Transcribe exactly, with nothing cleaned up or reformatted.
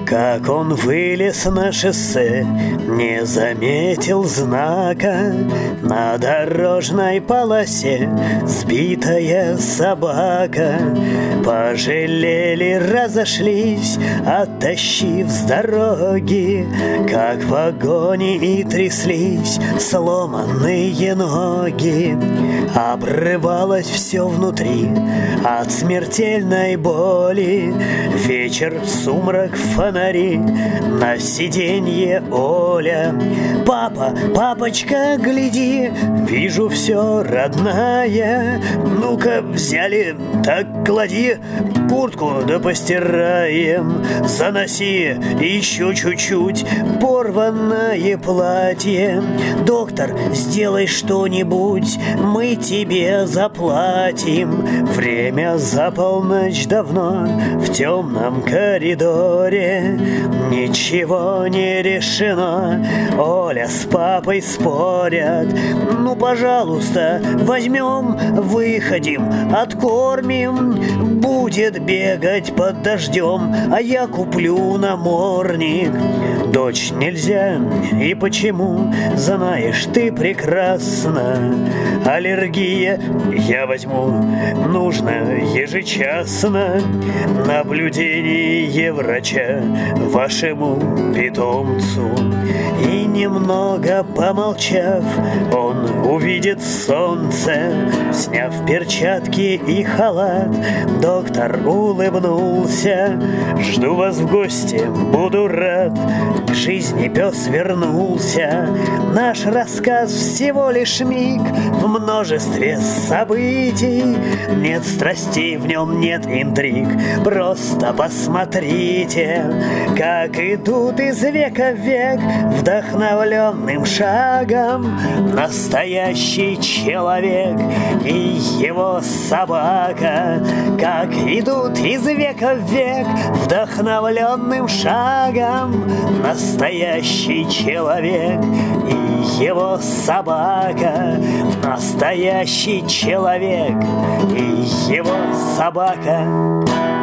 Как он вылез на шоссе, не заметил знака. На дорожной полосе сбитая собака. Пожалели, разошлись, оттащив с дороги. Как в вагоне и тряслись сломанные ноги. Обрывалось все внутри от смертельной боли. Вечер, сумрак, фонари, на сиденье Оля. Папа, папочка, гляди, вижу все, родная. Ну-ка, взяли, так клади, куртку да постираем. Заноси еще чуть-чуть порванное платье. Доктор, сделай что-нибудь, мы тебе заплатим. Время за полночь давно в темном коридоре. Ничего не решено, Оля с папой спорят. Ну, пожалуйста, возьмем, выходим, откормим. Будет бегать под дождем, а я куплю намордник. Дочь, нельзя, и почему? Знаешь ты прекрасно. Аллергия, я возьму, нужно ежечасно. Наблюдение врача вашему питомцу. И немного помолчав, он увидит солнце. Сняв перчатки и халат, доктор улыбнулся. Жду вас в гости, буду рад. К жизни пес вернулся. Наш рассказ всего лишь миг в множестве событий. Нет страстей, в нем нет интриг. Просто посмотрите, как идут из века в век вдохновленным шагом настоящий человек и его собака. Как идут из века в век вдохновленным шагом настоящий человек и его собака. Настоящий человек и его собака.